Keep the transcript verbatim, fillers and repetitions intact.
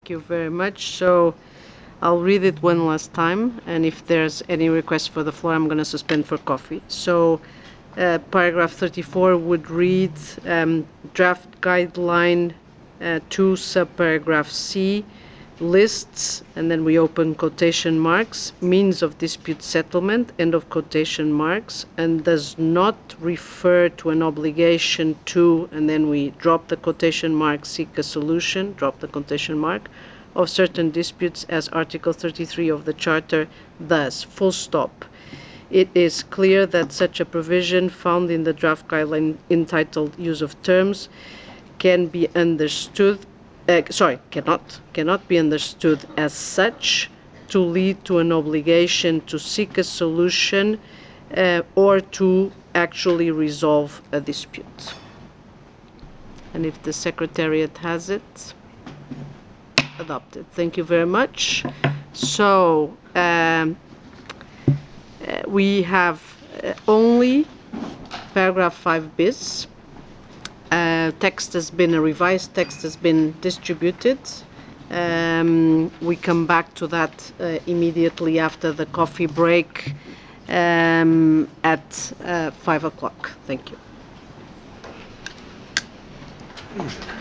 Thank you very much. So I'll read it one last time, and if there's any request for the floor, I'm going to suspend for coffee. So uh, paragraph thirty-four would read um, draft guideline uh, two subparagraph C lists, and then we open quotation marks, means of dispute settlement, end of quotation marks, and does not refer to an obligation to, and then we drop the quotation mark, seek a solution, drop the quotation mark, of certain disputes as Article thirty-three of the Charter does, full stop. It is clear that such a provision found in the draft guideline entitled Use of Terms can be understood Uh, sorry, cannot, cannot be understood as such to lead to an obligation to seek a solution uh, or to actually resolve a dispute. And if the Secretariat has it, adopted. Thank you very much. So, um, uh, we have uh, only paragraph five bis. Uh, text has been, a revised text has been distributed. Um, we come back to that uh, immediately after the coffee break um, at uh, five o'clock. Thank you.